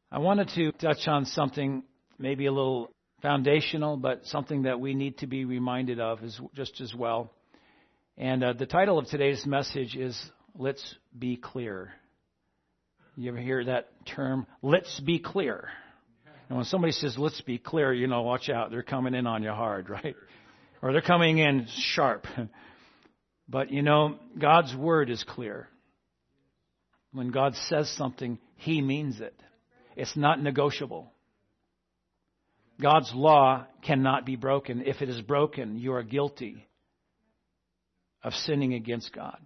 I wanted to touch on something maybe a little foundational, but something that we need to be reminded of just as well. And the title of today's message is Let's Be Clear. You ever hear that term, let's be clear? And when somebody says, let's be clear, watch out. They're coming in on you hard, right? Or they're coming in sharp. But, God's word is clear. When God says something, He means it. It's not negotiable. God's law cannot be broken. If it is broken, you are guilty of sinning against God.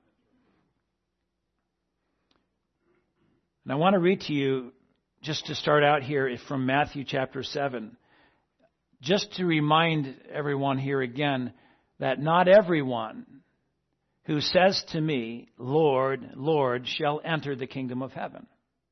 And I want to read to you, just to start out here, from Matthew chapter 7, just to remind everyone here again that not everyone who says to me, Lord, Lord, shall enter the kingdom of heaven.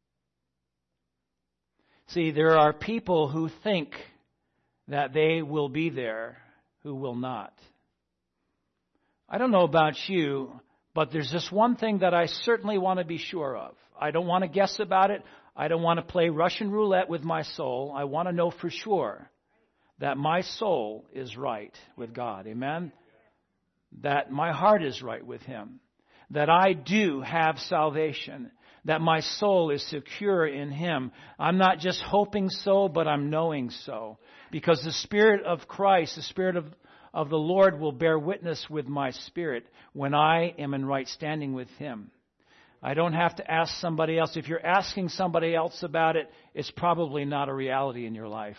See, there are people who think that they will be there who will not. I don't know about you, but there's this one thing that I certainly want to be sure of. I don't want to guess about it. I don't want to play Russian roulette with my soul. I want to know for sure that my soul is right with God. Amen? That my heart is right with Him. That I do have salvation. That my soul is secure in Him. I'm not just hoping so, but I'm knowing so. Because the Spirit of Christ, the Spirit of the Lord will bear witness with my spirit when I am in right standing with Him. I don't have to ask somebody else. If you're asking somebody else about it, it's probably not a reality in your life.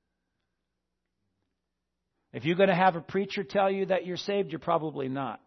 If you're going to have a preacher tell you that you're saved, you're probably not.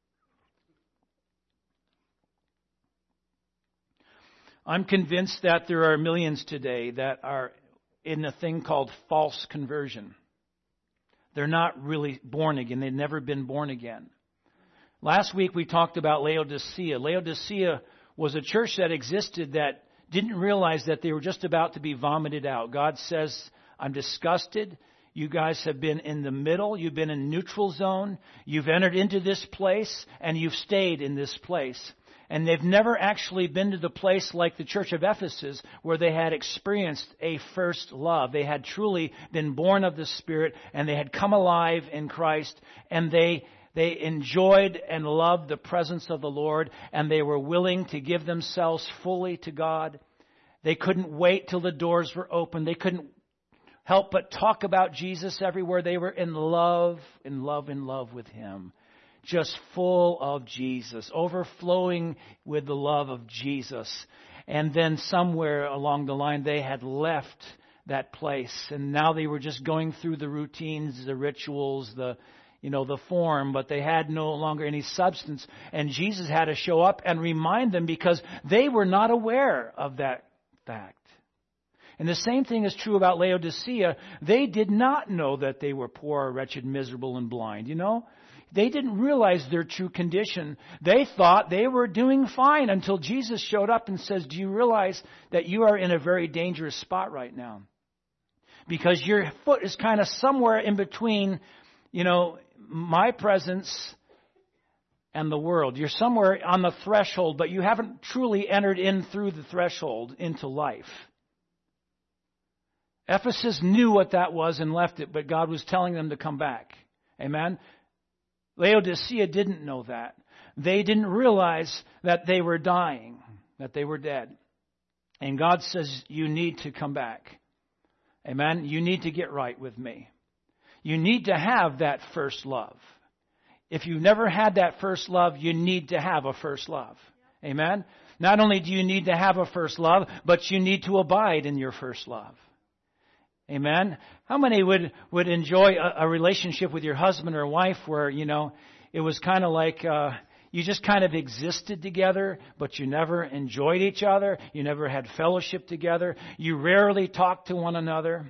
I'm convinced that there are millions today that are in a thing called false conversion. They're not really born again. They've never been born again. Last week we talked about Laodicea. Laodicea was a church that existed that didn't realize that they were just about to be vomited out. God says, I'm disgusted. You guys have been in the middle. You've been in neutral zone. You've entered into this place and you've stayed in this place. And they've never actually been to the place like the church of Ephesus where they had experienced a first love. They had truly been born of the Spirit and they had come alive in Christ and they enjoyed and loved the presence of the Lord and they were willing to give themselves fully to God. They couldn't wait till the doors were open. They couldn't help but talk about Jesus everywhere. They were in love with Him. Just full of Jesus, overflowing with the love of Jesus. And then somewhere along the line, they had left that place. And now they were just going through the routines, the rituals, the form, but they had no longer any substance. And Jesus had to show up and remind them because they were not aware of that fact. And the same thing is true about Laodicea. They did not know that they were poor, wretched, miserable, and blind, They didn't realize their true condition. They thought they were doing fine until Jesus showed up and says, do you realize that you are in a very dangerous spot right now? Because your foot is kind of somewhere in between, my presence and the world. You're somewhere on the threshold, but you haven't truly entered in through the threshold into life. Ephesus knew what that was and left it, but God was telling them to come back. Amen? Laodicea didn't know that. They didn't realize that they were dying, that they were dead. And God says, you need to come back. Amen? You need to get right with me. You need to have that first love. If you've never had that first love, you need to have a first love. Amen? Not only do you need to have a first love, but you need to abide in your first love. Amen. How many would enjoy a relationship with your husband or wife where, it was kind of like you just kind of existed together, but you never enjoyed each other. You never had fellowship together. You rarely talked to one another.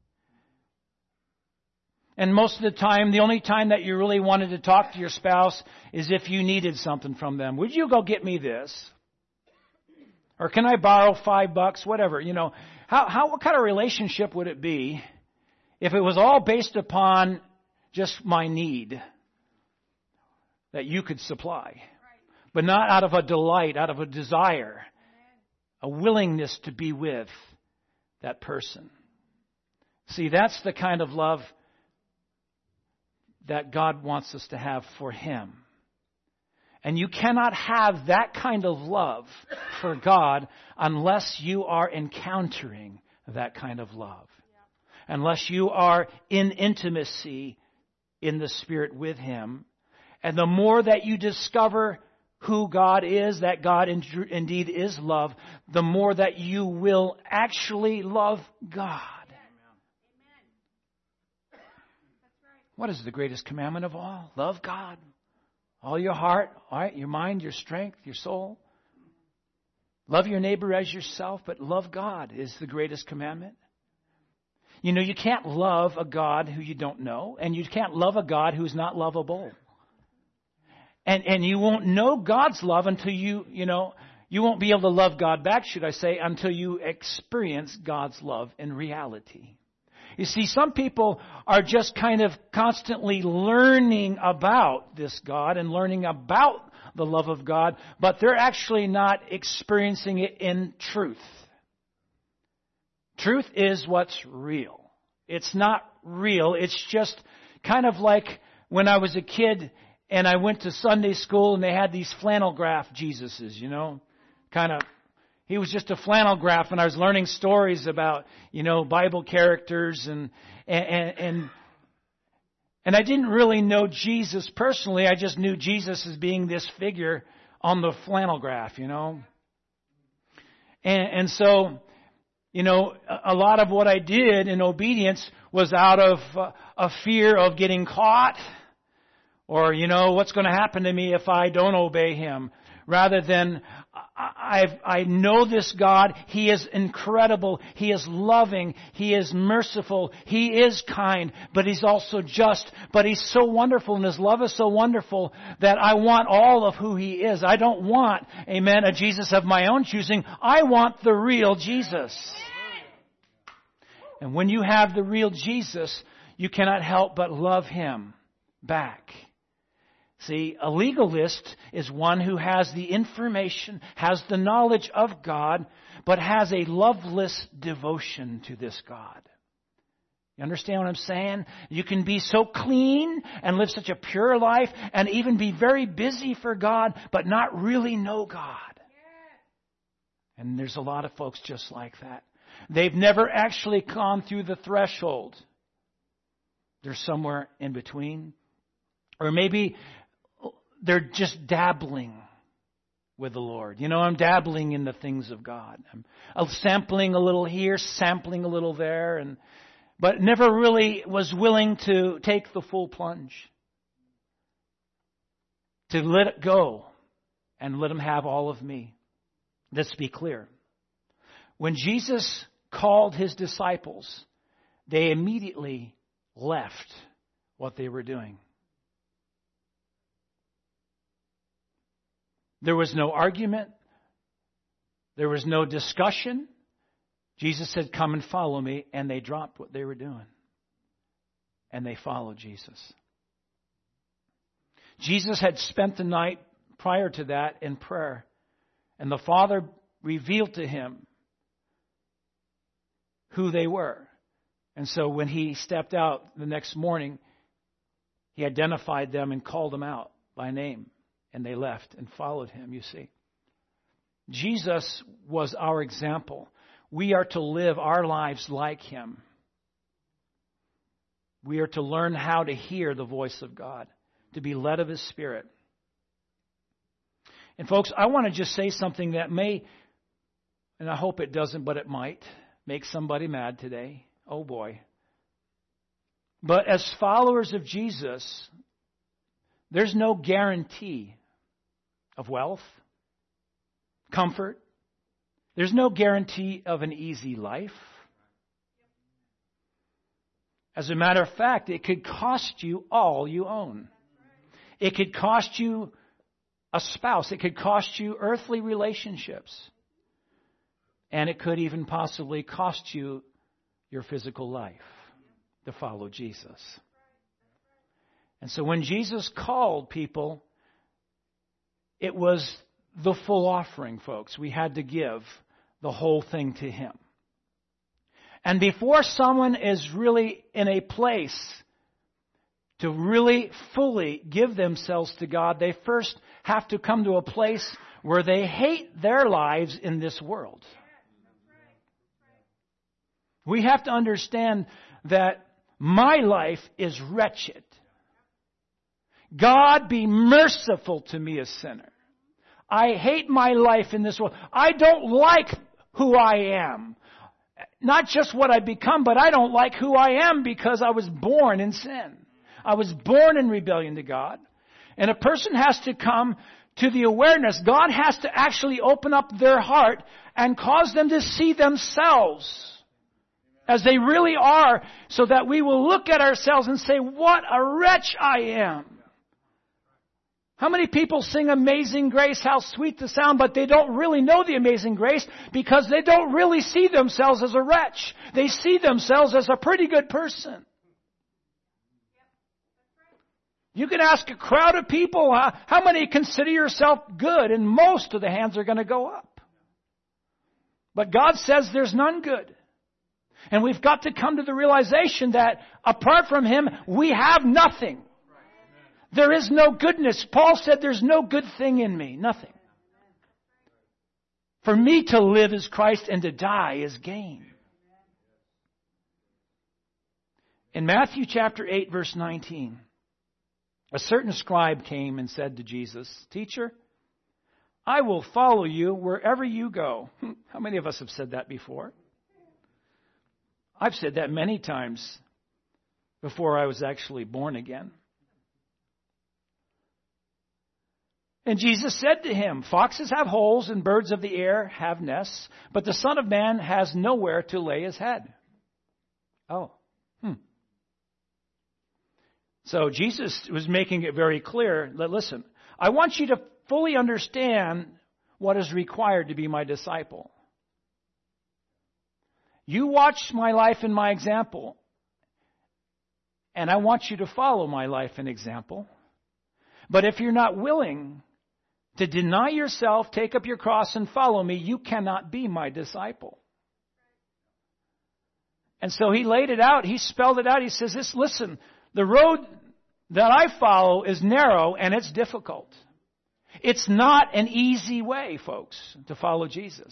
And most of the time, the only time that you really wanted to talk to your spouse is if you needed something from them. Would you go get me this? Or can I borrow $5? Whatever, What kind of relationship would it be if it was all based upon just my need that you could supply, but not out of a delight, out of a desire, a willingness to be with that person. See, that's the kind of love that God wants us to have for Him. And you cannot have that kind of love for God unless you are encountering that kind of love. Unless you are in intimacy in the Spirit with Him. And the more that you discover who God is, that God indeed is love, the more that you will actually love God. What is the greatest commandment of all? Love God. All your heart, all right, your mind, your strength, your soul. Love your neighbor as yourself, but love God is the greatest commandment. You know, you can't love a God who you don't know, and you can't love a God who's not lovable. And you won't know God's love until you won't be able to love God back, should I say, until you experience God's love in reality. You see, some people are just kind of constantly learning about this God and learning about the love of God, but they're actually not experiencing it in truth. Truth is what's real. It's not real. It's just kind of like when I was a kid and I went to Sunday school and they had these flannel graph Jesuses, He was just a flannel graph, and I was learning stories about, Bible characters, and I didn't really know Jesus personally. I just knew Jesus as being this figure on the flannel graph, And so, a lot of what I did in obedience was out of a fear of getting caught, or, what's going to happen to me if I don't obey Him, rather than I know this God. He is incredible. He is loving. He is merciful. He is kind, but He's also just. But He's so wonderful, and His love is so wonderful that I want all of who He is. I don't want, amen, a Jesus of my own choosing. I want the real Jesus. And when you have the real Jesus, you cannot help but love Him back. See, a legalist is one who has the information, has the knowledge of God, but has a loveless devotion to this God. You understand what I'm saying? You can be so clean and live such a pure life and even be very busy for God, but not really know God. And there's a lot of folks just like that. They've never actually gone through the threshold. They're somewhere in between. Or maybe they're just dabbling with the Lord. I'm dabbling in the things of God. I'm sampling a little here, sampling a little there, but never really was willing to take the full plunge. To let it go and let Him have all of me. Let's be clear. When Jesus called His disciples, they immediately left what they were doing. There was no argument. There was no discussion. Jesus said, "Come and follow me." And they dropped what they were doing. And they followed Jesus. Jesus had spent the night prior to that in prayer. And the Father revealed to Him who they were. And so when He stepped out the next morning, He identified them and called them out by name. And they left and followed Him, you see. Jesus was our example. We are to live our lives like Him. We are to learn how to hear the voice of God, to be led of His Spirit. And folks, I want to just say something that may, and I hope it doesn't, but it might, make somebody mad today. Oh boy. But as followers of Jesus, there's no guarantee of wealth, comfort. There's no guarantee of an easy life. As a matter of fact, it could cost you all you own. It could cost you a spouse. It could cost you earthly relationships. And it could even possibly cost you your physical life to follow Jesus. And so when Jesus called people, it was the full offering, folks. We had to give the whole thing to Him. And before someone is really in a place to really fully give themselves to God, they first have to come to a place where they hate their lives in this world. We have to understand that my life is wretched. God be merciful to me, a sinner. I hate my life in this world. I don't like who I am. Not just what I become, but I don't like who I am because I was born in sin. I was born in rebellion to God. And a person has to come to the awareness. God has to actually open up their heart and cause them to see themselves as they really are, so that we will look at ourselves and say, what a wretch I am. How many people sing Amazing Grace, how sweet the sound, but they don't really know the Amazing Grace because they don't really see themselves as a wretch. They see themselves as a pretty good person. You can ask a crowd of people, how many consider yourself good? And most of the hands are going to go up. But God says there's none good. And we've got to come to the realization that apart from Him, we have nothing. There is no goodness. Paul said there's no good thing in me. Nothing. For me to live is Christ and to die is gain. In Matthew chapter 8, verse 19, a certain scribe came and said to Jesus, Teacher, I will follow you wherever you go. How many of us have said that before? I've said that many times before I was actually born again. And Jesus said to him, Foxes have holes and birds of the air have nests, but the Son of Man has nowhere to lay his head. So Jesus was making it very clear that, listen, I want you to fully understand what is required to be my disciple. You watch my life and my example, and I want you to follow my life and example. But if you're not willing to deny yourself, take up your cross, and follow me, you cannot be my disciple. And so he laid it out. He spelled it out. He says, listen, the road that I follow is narrow and it's difficult. It's not an easy way, folks, to follow Jesus.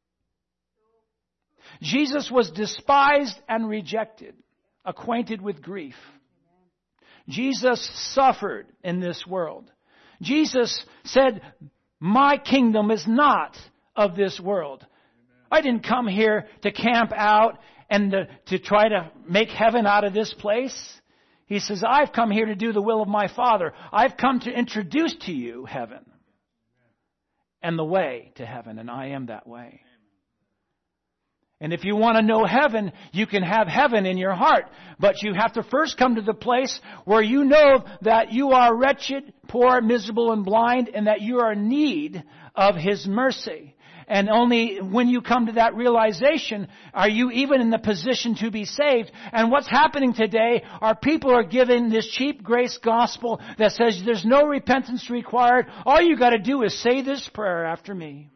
Jesus was despised and rejected, acquainted with grief. Jesus suffered in this world. Jesus said, my kingdom is not of this world. I didn't come here to camp out and to try to make heaven out of this place. He says, I've come here to do the will of my Father. I've come to introduce to you heaven and the way to heaven, and I am that way. And if you want to know heaven, you can have heaven in your heart. But you have to first come to the place where you know that you are wretched, poor, miserable, and blind, and that you are in need of His mercy. And only when you come to that realization are you even in the position to be saved. And what's happening today are people are given this cheap grace gospel that says there's no repentance required. All you got to do is say this prayer after me.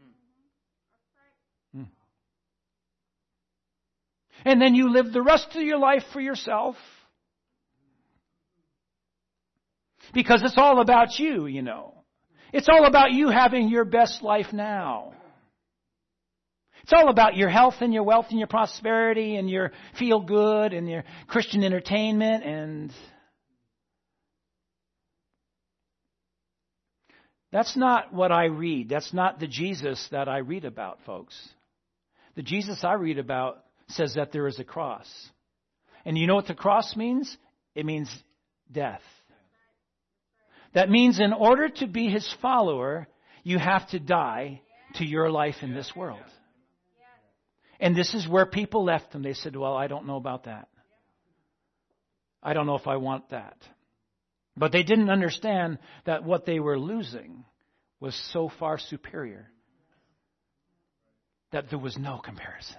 And then you live the rest of your life for yourself. Because it's all about you, you know. It's all about you having your best life now. It's all about your health and your wealth and your prosperity and your feel good and your Christian entertainment. And that's not what I read. That's not the Jesus that I read about, folks. The Jesus I read about says that there is a cross. And you know what the cross means? It means death. That means in order to be His follower, you have to die to your life in this world. And this is where people left Him. They said, well, I don't know about that. I don't know if I want that. But they didn't understand that what they were losing was so far superior that there was no comparison.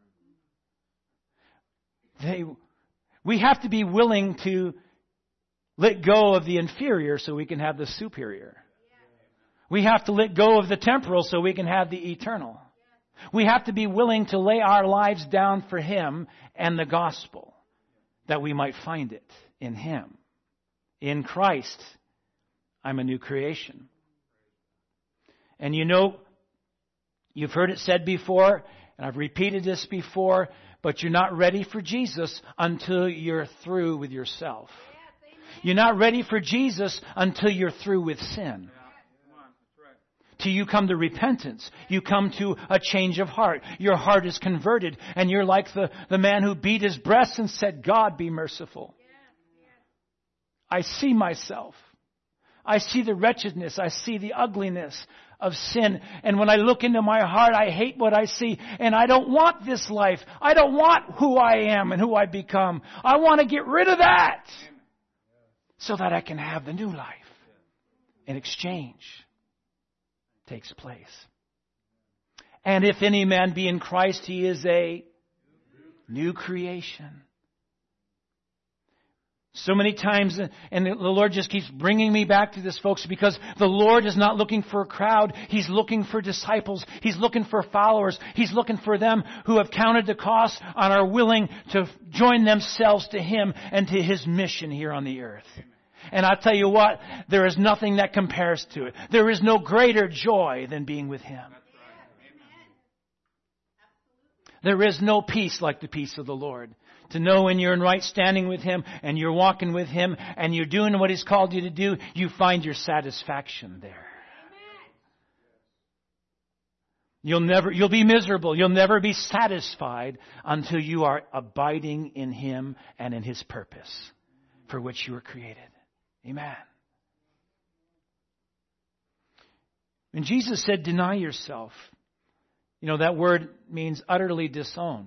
We have to be willing to let go of the inferior so we can have the superior. We have to let go of the temporal so we can have the eternal. We have to be willing to lay our lives down for Him and the gospel, that we might find it in Him. In Christ, I'm a new creation. And you know, you've heard it said before, and I've repeated this before, but you're not ready for Jesus until you're through with yourself. You're not ready for Jesus until you're through with sin. Till you come to repentance. You come to a change of heart. Your heart is converted. And you're like the man who beat his breast and said, God, be merciful. I see myself. I see the wretchedness. I see the ugliness of sin. And when I look into my heart, I hate what I see. And I don't want this life. I don't want who I am and who I become. I want to get rid of that so that I can have the new life. In exchange takes place. And if any man be in Christ, he is a new creation. So many times, and the Lord just keeps bringing me back to this, folks, because the Lord is not looking for a crowd. He's looking for disciples. He's looking for followers. He's looking for them who have counted the cost and are willing to join themselves to Him and to His mission here on the earth. And I'll tell you what, there is nothing that compares to it. There is no greater joy than being with Him. There is no peace like the peace of the Lord. To know when you're in right standing with Him and you're walking with Him and you're doing what He's called you to do, you find your satisfaction there. You'll be miserable. You'll never be satisfied until you are abiding in Him and in His purpose for which you were created. Amen. When Jesus said, deny yourself, that word means utterly disown.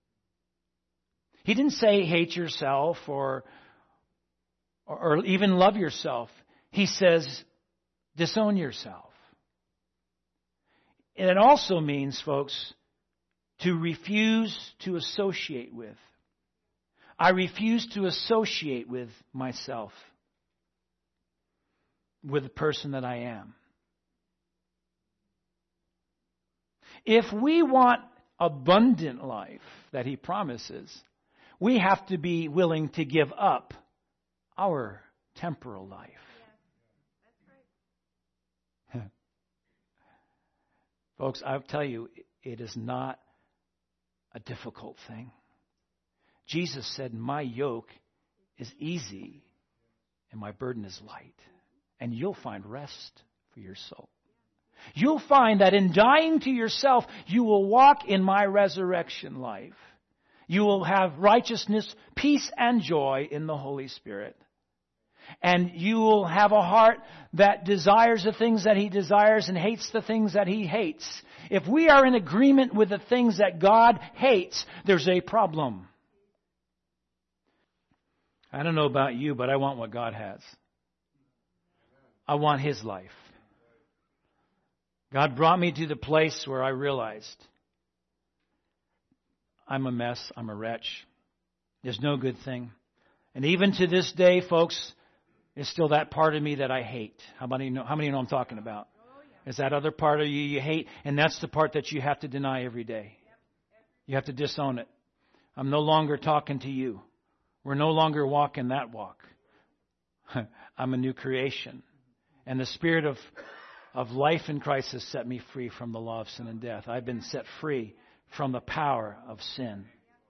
He didn't say hate yourself or even love yourself. He says disown yourself. And it also means, folks, to refuse to associate with. I refuse to associate with myself, with the person that I am. If we want abundant life that He promises, we have to be willing to give up our temporal life. Yeah, that's right. Folks, I'll tell you, it is not a difficult thing. Jesus said, my yoke is easy and my burden is light. And you'll find rest for your soul. You'll find that in dying to yourself, you will walk in my resurrection life. You will have righteousness, peace, and joy in the Holy Spirit. And you will have a heart that desires the things that He desires and hates the things that He hates. If we are in agreement with the things that God hates, there's a problem. I don't know about you, but I want what God has. I want His life. God brought me to the place where I realized I'm a mess. I'm a wretch. There's no good thing. And even to this day, folks, there's still that part of me that I hate. How many know I'm talking about? It's that other part of you hate, and that's the part that you have to deny every day. You have to disown it. I'm no longer talking to you. We're no longer walking that walk. I'm a new creation. And the Spirit of life in Christ has set me free from the law of sin and death. I've been set free from the power of sin.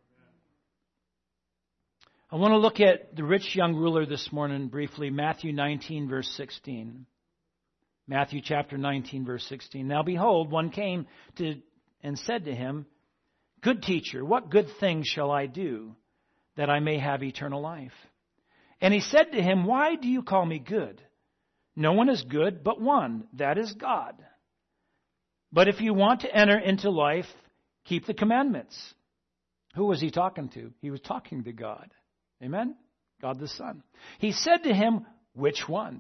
I want to look at the rich young ruler this morning briefly. Matthew 19, verse 16. Matthew chapter 19, verse 16. Now behold, one came and said to him, Good teacher, what good thing shall I do that I may have eternal life? And he said to him, Why do you call me good? No one is good but one, that is God. But if you want to enter into life, keep the commandments. Who was he talking to? He was talking to God. Amen? God the Son. He said to him, Which ones?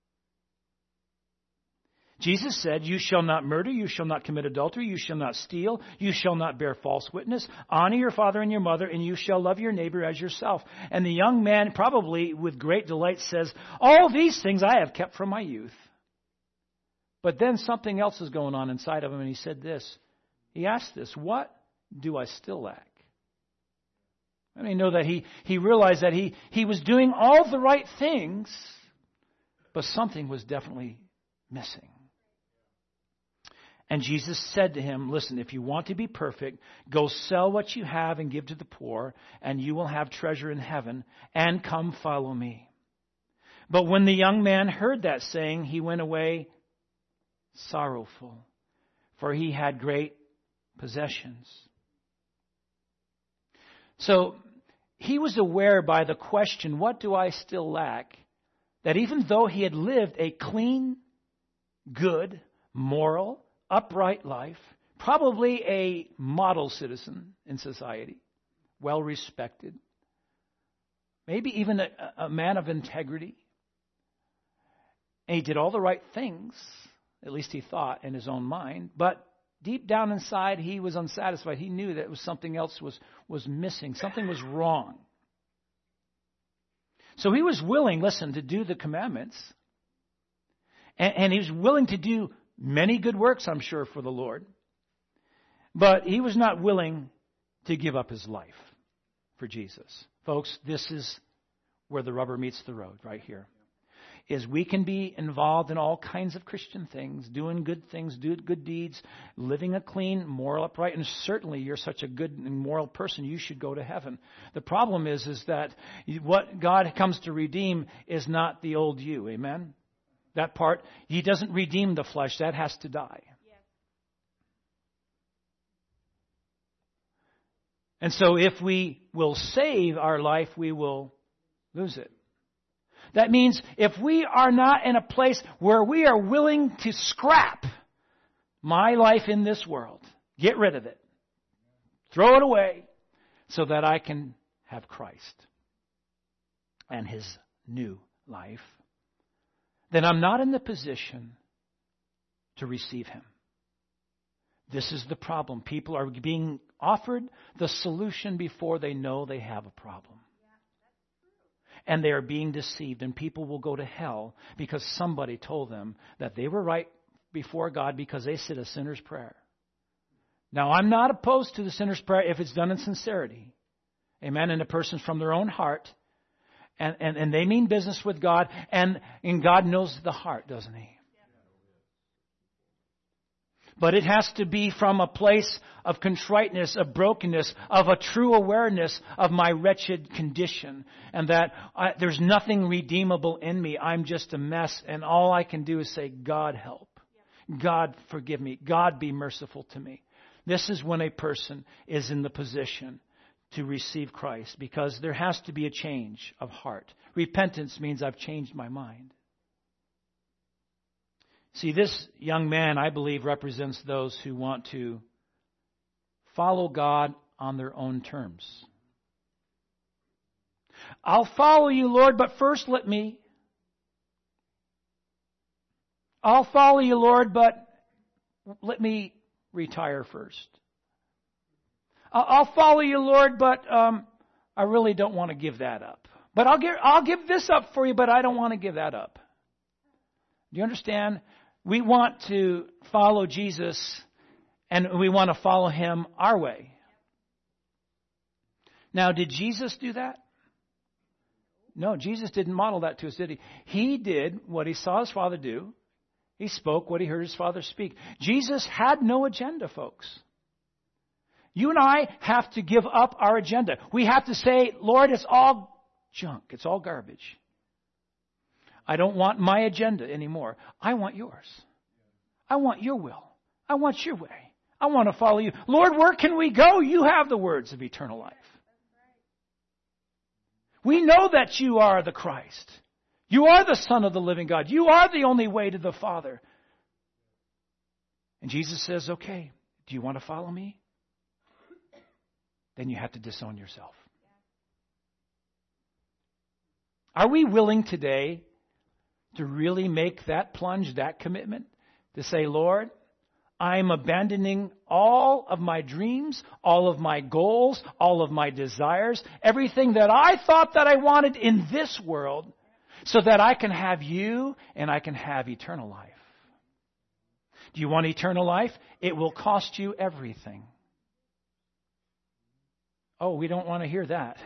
Jesus said, You shall not murder, you shall not commit adultery, you shall not steal, you shall not bear false witness, honor your father and your mother, and you shall love your neighbor as yourself. And the young man, probably with great delight, says, All these things I have kept from my youth. But then something else is going on inside of him, and he said this. He asked this, what do I still lack? And I know that he realized that he was doing all the right things, but something was definitely missing. And Jesus said to him, listen, if you want to be perfect, go sell what you have and give to the poor, and you will have treasure in heaven, and come follow me. But when the young man heard that saying, he went away sorrowful, for he had great possessions. So he was aware by the question, what do I still lack? That even though he had lived a clean, good, moral, upright life, probably a model citizen in society, well respected, maybe even a man of integrity, and he did all the right things, at least he thought in his own mind, but deep down inside he was unsatisfied. He knew that it was something else was missing, something was wrong. So he was willing, listen, to do the commandments, and he was willing to do many good works, I'm sure, for the Lord. But he was not willing to give up his life for Jesus. Folks, this is where the rubber meets the road, right here. Is we can be involved in all kinds of Christian things, doing good things, doing good deeds, living a clean, moral, upright, and certainly you're such a good and moral person, you should go to heaven. The problem is that what God comes to redeem is not the old you, amen? That part, He doesn't redeem the flesh, that has to die. Yes. And so if we will save our life, we will lose it. That means if we are not in a place where we are willing to scrap my life in this world, get rid of it, throw it away, so that I can have Christ and His new life, then I'm not in the position to receive Him. This is the problem. People are being offered the solution before they know they have a problem. And they are being deceived, and people will go to hell because somebody told them that they were right before God because they said a sinner's prayer. Now, I'm not opposed to the sinner's prayer if it's done in sincerity. Amen. And the person's from their own heart, and they mean business with God, and God knows the heart, doesn't He? But it has to be from a place of contriteness, of brokenness, of a true awareness of my wretched condition. And that there's nothing redeemable in me. I'm just a mess. And all I can do is say, God help. God forgive me. God be merciful to me. This is when a person is in the position to receive Christ. Because there has to be a change of heart. Repentance means I've changed my mind. See, this young man, I believe, represents those who want to follow God on their own terms. I'll follow you, Lord, but first I'll follow you, Lord, but let me retire first. I'll follow you, Lord, but I really don't want to give that up. But I'll give this up for you, but I don't want to give that up. Do you understand? We want to follow Jesus, and we want to follow Him our way. Now, did Jesus do that? No, Jesus didn't model that to us, did He? He did what He saw His Father do. He spoke what He heard His Father speak. Jesus had no agenda, folks. You and I have to give up our agenda. We have to say, Lord, it's all junk. It's all garbage. I don't want my agenda anymore. I want yours. I want your will. I want your way. I want to follow you. Lord, where can we go? You have the words of eternal life. We know that you are the Christ. You are the Son of the living God. You are the only way to the Father. And Jesus says, okay, do you want to follow me? Then you have to disown yourself. Are we willing today to really make that plunge, that commitment? To say, Lord, I'm abandoning all of my dreams, all of my goals, all of my desires, everything that I thought that I wanted in this world, so that I can have you and I can have eternal life. Do you want eternal life? It will cost you everything. Oh, we don't want to hear that.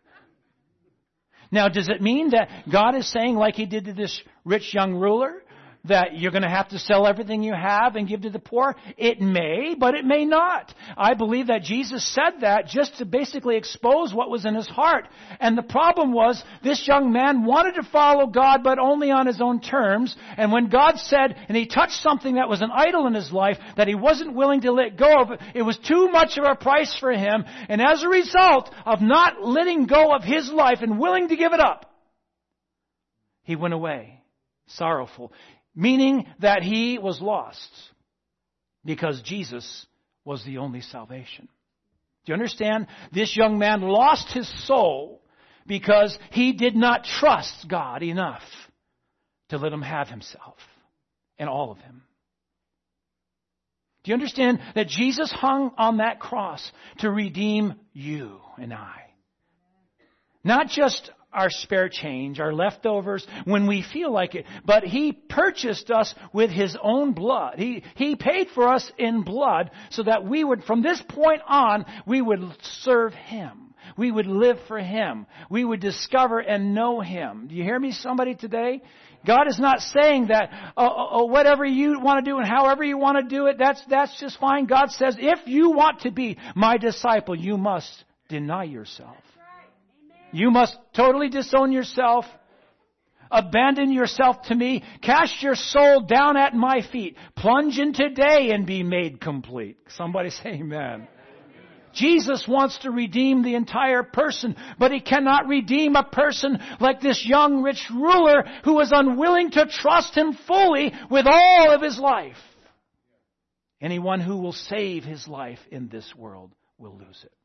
Now, does it mean that God is saying, like He did to this rich young ruler, that you're going to have to sell everything you have and give to the poor? It may, but it may not. I believe that Jesus said that just to basically expose what was in his heart. And the problem was, this young man wanted to follow God, but only on his own terms. And when God said, and he touched something that was an idol in his life, that he wasn't willing to let go of, it was too much of a price for him. And as a result of not letting go of his life and willing to give it up, he went away sorrowful. Meaning that he was lost because Jesus was the only salvation. Do you understand? This young man lost his soul because he did not trust God enough to let Him have Himself and all of Him. Do you understand that Jesus hung on that cross to redeem you and I? Not just our spare change, our leftovers, when we feel like it. But He purchased us with His own blood. He paid for us in blood so that we would, from this point on, we would serve Him. We would live for Him. We would discover and know Him. Do you hear me, somebody, today? God is not saying that, whatever you want to do and however you want to do it, that's just fine. God says, if you want to be my disciple, you must deny yourself. You must totally disown yourself, abandon yourself to me, cast your soul down at my feet, plunge in today and be made complete. Somebody say amen. Jesus wants to redeem the entire person, but He cannot redeem a person like this young rich ruler who was unwilling to trust Him fully with all of his life. Anyone who will save his life in this world will lose it.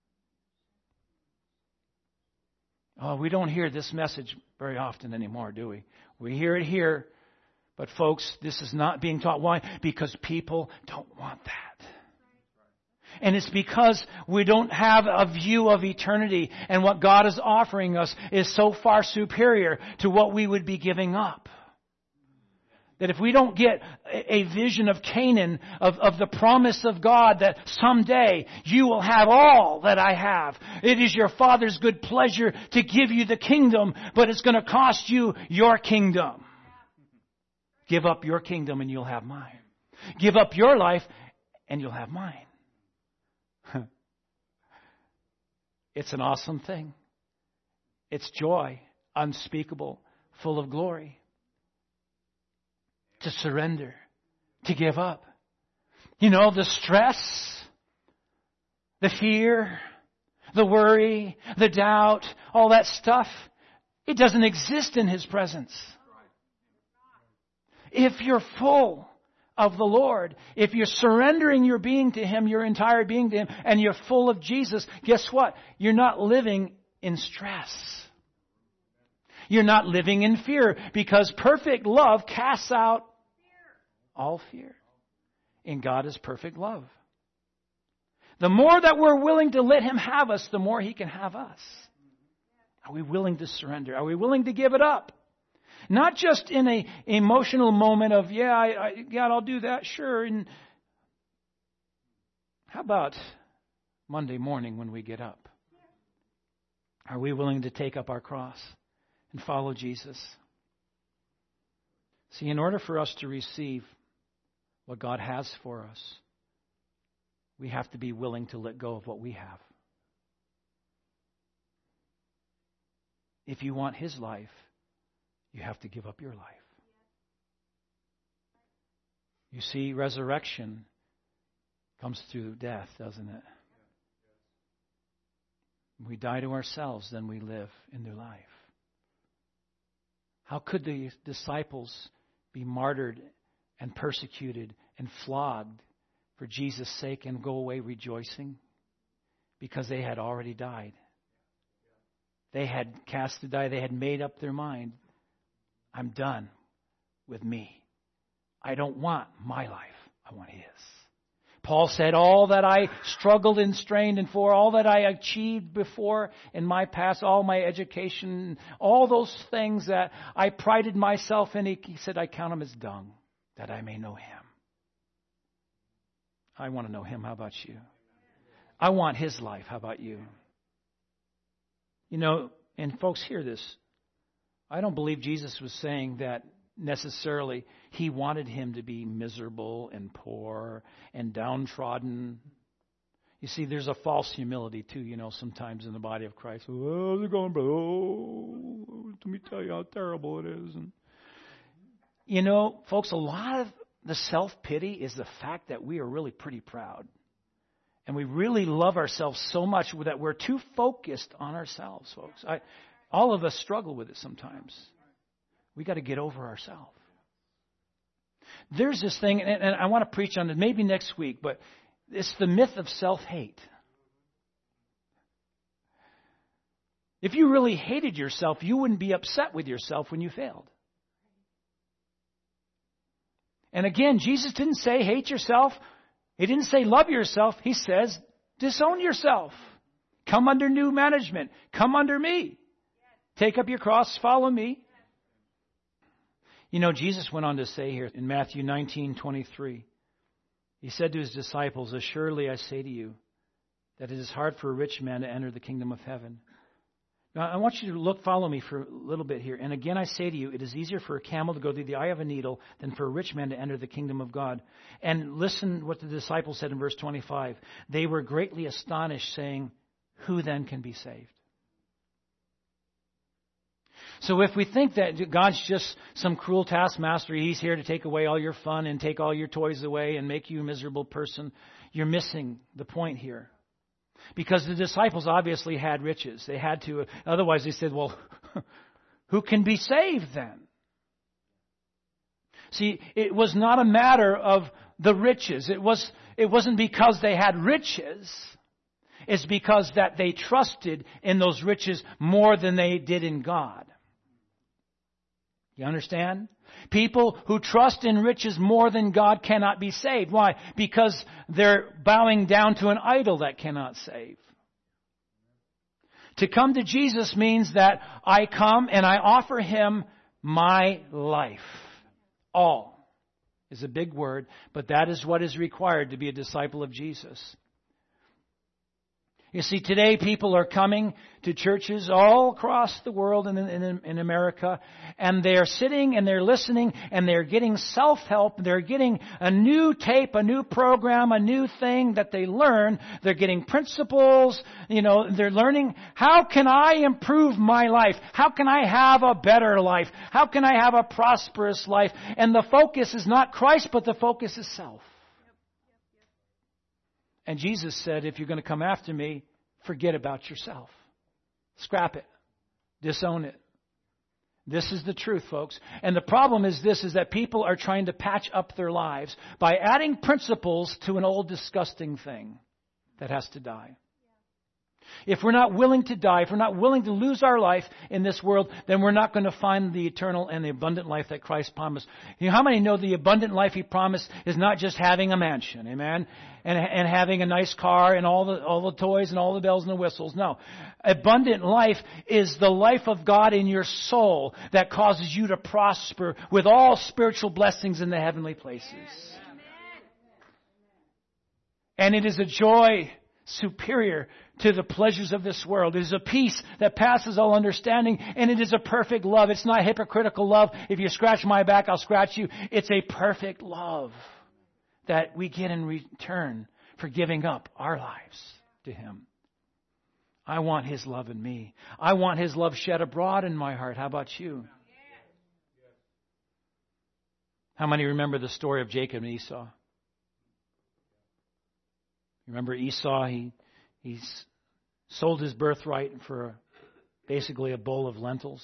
Oh, we don't hear this message very often anymore, do we? We hear it here. But folks, this is not being taught. Why? Because people don't want that. And it's because we don't have a view of eternity. And what God is offering us is so far superior to what we would be giving up. That if we don't get a vision of Canaan, of the promise of God that someday you will have all that I have. It is your Father's good pleasure to give you the kingdom, but it's going to cost you your kingdom. Give up your kingdom and you'll have mine. Give up your life and you'll have mine. It's an awesome thing. It's joy, unspeakable, full of glory. To surrender, to give up. You know, the stress, the fear, the worry, the doubt, all that stuff, it doesn't exist in His presence. If you're full of the Lord, if you're surrendering your being to Him, your entire being to Him, and you're full of Jesus, guess what? You're not living in stress. You're not living in fear, because perfect love casts out all fear. And God is perfect love. The more that we're willing to let Him have us, the more He can have us. Are we willing to surrender? Are we willing to give it up? Not just in an emotional moment of, God, I'll do that, sure. And how about Monday morning when we get up? Are we willing to take up our cross and follow Jesus? See, in order for us to receive what God has for us, we have to be willing to let go of what we have. If you want His life, you have to give up your life. You see, resurrection comes through death, doesn't it? We die to ourselves, then we live in new life. How could the disciples be martyred and persecuted and flogged for Jesus' sake and go away rejoicing? Because they had already died. They had cast the die. They had made up their mind. I'm done with me. I don't want my life. I want His. Paul said, all that I struggled and strained and for, all that I achieved before in my past, all my education, all those things that I prided myself in, he said, I count them as dung, that I may know Him. I want to know Him. How about you? I want His life. How about you? You know, and folks, hear this. I don't believe Jesus was saying that necessarily He wanted him to be miserable and poor and downtrodden. You see, there's a false humility too, you know, sometimes in the body of Christ. Oh, they're going, oh, let me tell you how terrible it is. And, you know, folks, a lot of the self-pity is the fact that we are really pretty proud. And we really love ourselves so much that we're too focused on ourselves, folks. All of us struggle with it sometimes. We got to get over ourselves. There's this thing, and I want to preach on it maybe next week, but it's the myth of self-hate. If you really hated yourself, you wouldn't be upset with yourself when you failed. And again, Jesus didn't say hate yourself. He didn't say love yourself. He says disown yourself. Come under new management. Come under me. Take up your cross, follow me. You know, Jesus went on to say here in Matthew 19:23, He said to His disciples, assuredly I say to you, that it is hard for a rich man to enter the kingdom of heaven. Now, I want you to follow me for a little bit here. And again, I say to you, it is easier for a camel to go through the eye of a needle than for a rich man to enter the kingdom of God. And listen what the disciples said in verse 25. They were greatly astonished, saying, who then can be saved? So if we think that God's just some cruel taskmaster, He's here to take away all your fun and take all your toys away and make you a miserable person, you're missing the point here. Because the disciples obviously had riches. They had to. Otherwise they said, well, who can be saved then? See, it was not a matter of the riches. It wasn't because they had riches. It's because that they trusted in those riches more than they did in God. You understand? People who trust in riches more than God cannot be saved. Why? Because they're bowing down to an idol that cannot save. To come to Jesus means that I come and I offer Him my life. All is a big word, but that is what is required to be a disciple of Jesus. You see, today people are coming to churches all across the world and in America, and they're sitting and they're listening and they're getting self-help. They're getting a new tape, a new program, a new thing that they learn. They're getting principles. You know, they're learning, how can I improve my life? How can I have a better life? How can I have a prosperous life? And the focus is not Christ, but the focus is self. And Jesus said, if you're going to come after me, forget about yourself. Scrap it. Disown it. This is the truth, folks. And the problem is this, is that people are trying to patch up their lives by adding principles to an old disgusting thing that has to die. If we're not willing to die, if we're not willing to lose our life in this world, then we're not going to find the eternal and the abundant life that Christ promised. You know, how many know the abundant life He promised is not just having a mansion, amen, and having a nice car and all the toys and all the bells and the whistles? No. Abundant life is the life of God in your soul that causes you to prosper with all spiritual blessings in the heavenly places. And it is a joy superior to the pleasures of this world. It is a peace that passes all understanding, and it is a perfect love. It's not hypocritical love. If you scratch my back, I'll scratch you. It's a perfect love that we get in return for giving up our lives to Him. I want His love in me. I want His love shed abroad in my heart. How about you? How many remember the story of Jacob and Esau? Remember Esau, he sold his birthright for basically a bowl of lentils.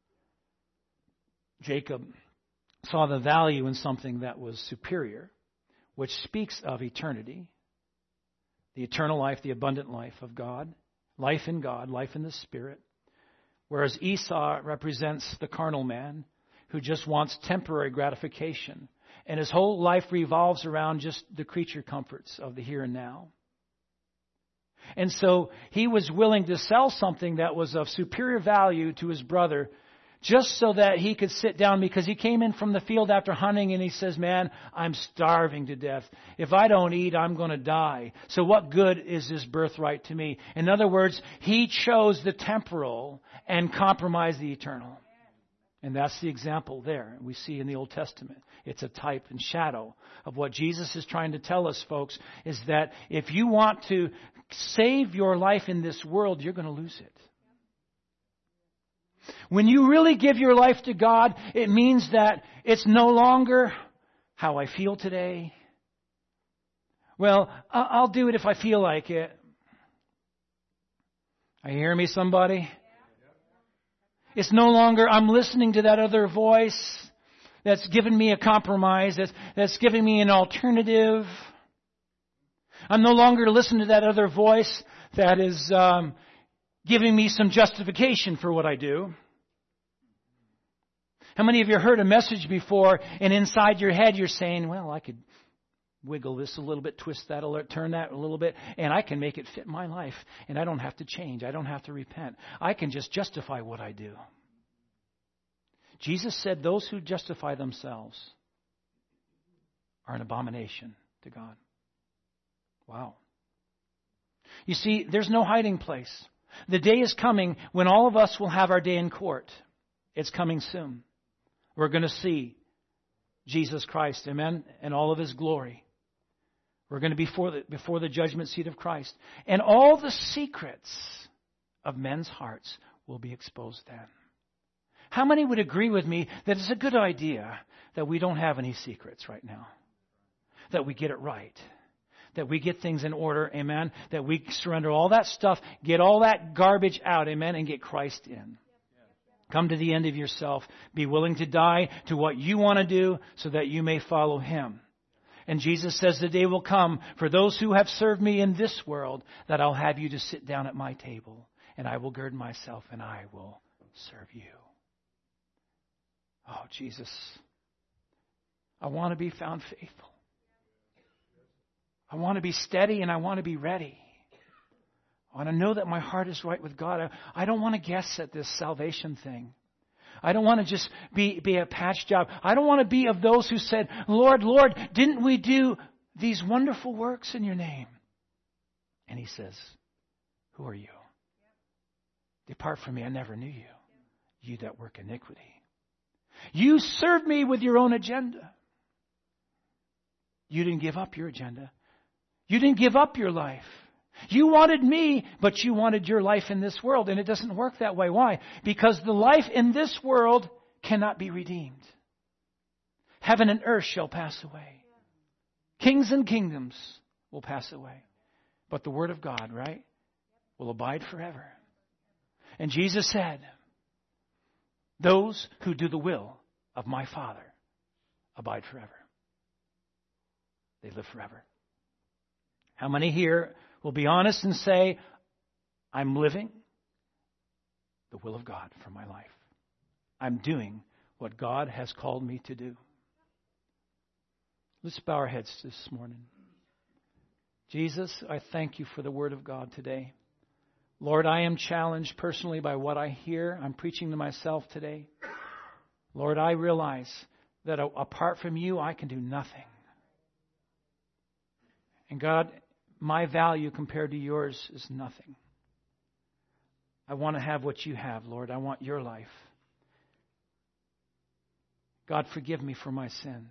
Jacob saw the value in something that was superior, which speaks of eternity, the eternal life, the abundant life of God, life in God, life in the Spirit. Whereas Esau represents the carnal man who just wants temporary gratification. And his whole life revolves around just the creature comforts of the here and now. And so he was willing to sell something that was of superior value to his brother just so that he could sit down, because he came in from the field after hunting and he says, man, I'm starving to death. If I don't eat, I'm going to die. So what good is this birthright to me? In other words, he chose the temporal and compromised the eternal. And that's the example there we see in the Old Testament. It's a type and shadow of what Jesus is trying to tell us, folks, is that if you want to save your life in this world, you're going to lose it. When you really give your life to God, it means that it's no longer how I feel today. Well, I'll do it if I feel like it. Are you hearing me, somebody? It's no longer I'm listening to that other voice that's given me a compromise, that's giving me an alternative. I'm no longer listening to that other voice that is giving me some justification for what I do. How many of you heard a message before and inside your head you're saying, well, I could wiggle this a little bit, twist that a little, turn that a little bit, and I can make it fit my life, and I don't have to change. I don't have to repent. I can just justify what I do. Jesus said those who justify themselves are an abomination to God. Wow. You see, there's no hiding place. The day is coming when all of us will have our day in court. It's coming soon. We're going to see Jesus Christ, amen, and all of His glory. We're going to be before the judgment seat of Christ. And all the secrets of men's hearts will be exposed then. How many would agree with me that it's a good idea that we don't have any secrets right now? That we get it right. That we get things in order, amen? That we surrender all that stuff, get all that garbage out, amen, and get Christ in. Come to the end of yourself. Be willing to die to what you want to do so that you may follow Him. And Jesus says the day will come for those who have served me in this world that I'll have you to sit down at my table and I will gird myself and I will serve you. Oh, Jesus, I want to be found faithful. I want to be steady and I want to be ready. I want to know that my heart is right with God. I don't want to guess at this salvation thing. I don't want to just be a patch job. I don't want to be of those who said, Lord, Lord, didn't we do these wonderful works in your name? And He says, who are you? Depart from me, I never knew you. You that work iniquity. You served me with your own agenda. You didn't give up your agenda. You didn't give up your life. You wanted me, but you wanted your life in this world. And it doesn't work that way. Why? Because the life in this world cannot be redeemed. Heaven and earth shall pass away. Kings and kingdoms will pass away. But the Word of God, right, will abide forever. And Jesus said, those who do the will of my Father abide forever. They live forever. How many here will be honest and say, I'm living the will of God for my life. I'm doing what God has called me to do. Let's bow our heads this morning. Jesus, I thank you for the Word of God today. Lord, I am challenged personally by what I hear. I'm preaching to myself today. Lord, I realize that apart from you, I can do nothing. And God, my value compared to yours is nothing. I want to have what you have, Lord. I want your life. God, forgive me for my sins.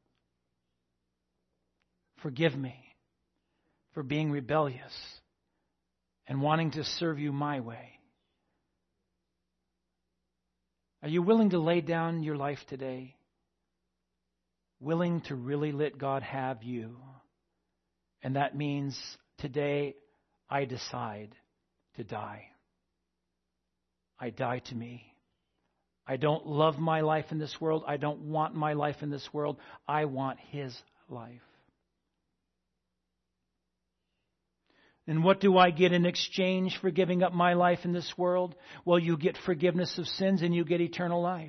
Forgive me for being rebellious and wanting to serve you my way. Are you willing to lay down your life today? Willing to really let God have you? And that means today I decide to die. I die to me. I don't love my life in this world. I don't want my life in this world. I want His life. And what do I get in exchange for giving up my life in this world? Well, you get forgiveness of sins and you get eternal life.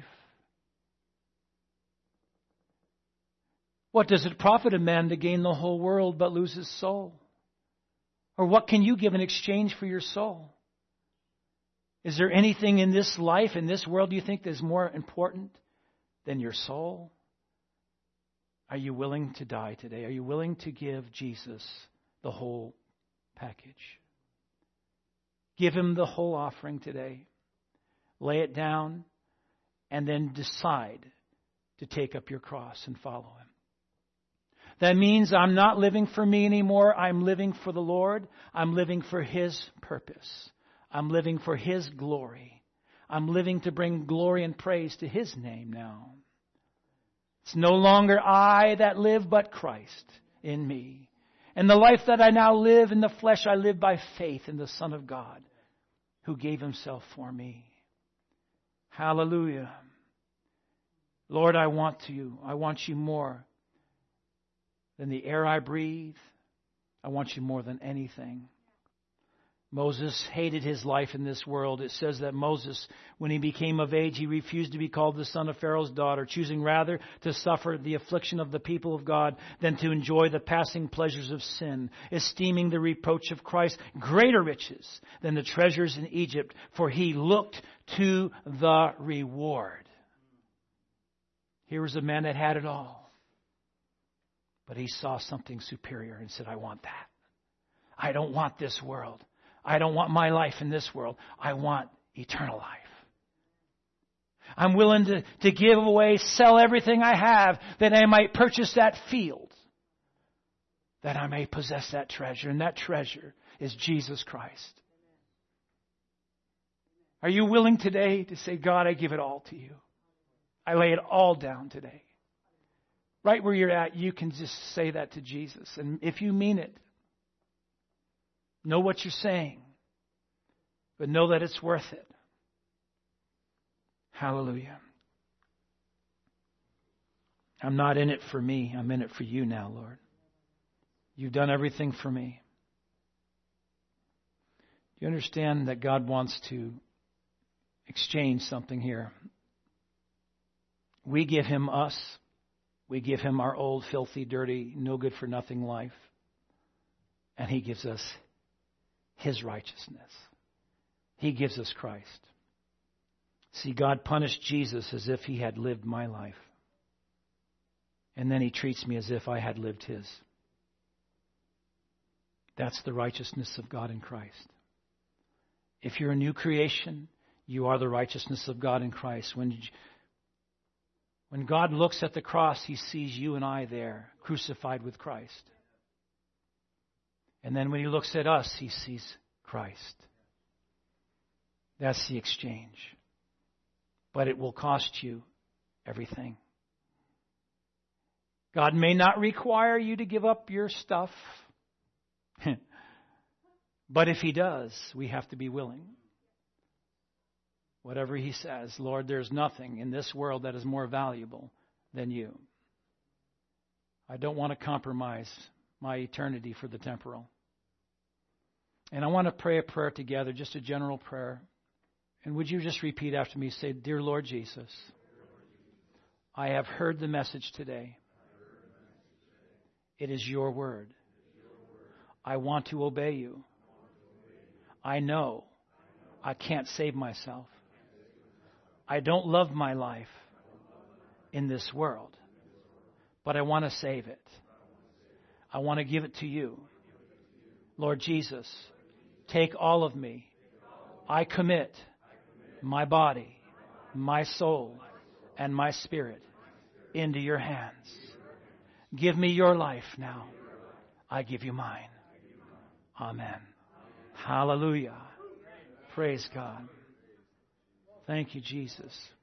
What does it profit a man to gain the whole world but lose his soul? Or what can you give in exchange for your soul? Is there anything in this life, in this world, you think is more important than your soul? Are you willing to die today? Are you willing to give Jesus the whole package? Give Him the whole offering today. Lay it down and then decide to take up your cross and follow Him. That means I'm not living for me anymore. I'm living for the Lord. I'm living for His purpose. I'm living for His glory. I'm living to bring glory and praise to His name now. It's no longer I that live, but Christ in me. And the life that I now live in the flesh, I live by faith in the Son of God, who gave Himself for me. Hallelujah. Lord, I want You. I want You more than the air I breathe. I want You more than anything. Moses hated his life in this world. It says that Moses, when he became of age, he refused to be called the son of Pharaoh's daughter, choosing rather to suffer the affliction of the people of God than to enjoy the passing pleasures of sin, esteeming the reproach of Christ greater riches than the treasures in Egypt, for he looked to the reward. Here was a man that had it all, but he saw something superior and said, I want that. I don't want this world. I don't want my life in this world. I want eternal life. I'm willing to give away, sell everything I have, that I might purchase that field, that I may possess that treasure. And that treasure is Jesus Christ. Are you willing today to say, God, I give it all to You? I lay it all down today. Right where you're at, you can just say that to Jesus. And if you mean it, know what you're saying, but know that it's worth it. Hallelujah. I'm not in it for me. I'm in it for You now, Lord. You've done everything for me. Do you understand that God wants to exchange something here? We give Him us. We give Him our old, filthy, dirty, no good for nothing life. And He gives us His righteousness. He gives us Christ. See, God punished Jesus as if He had lived my life. And then He treats me as if I had lived His. That's the righteousness of God in Christ. If you're a new creation, you are the righteousness of God in Christ. When God looks at the cross, He sees you and I there, crucified with Christ. And then when He looks at us, He sees Christ. That's the exchange. But it will cost you everything. God may not require you to give up your stuff. But if He does, we have to be willing. Whatever He says, Lord, there's nothing in this world that is more valuable than You. I don't want to compromise my eternity for the temporal. And I want to pray a prayer together, just a general prayer. And would you just repeat after me? Say, Dear Lord Jesus, I have heard the message today. It is Your word. I want to obey You. I know I can't save myself. I don't love my life in this world, but I want to save it. I want to give it to You. Lord Jesus, take all of me. I commit my body, my soul, and my spirit into Your hands. Give me Your life now. I give You mine. Amen. Hallelujah. Praise God. Thank You, Jesus.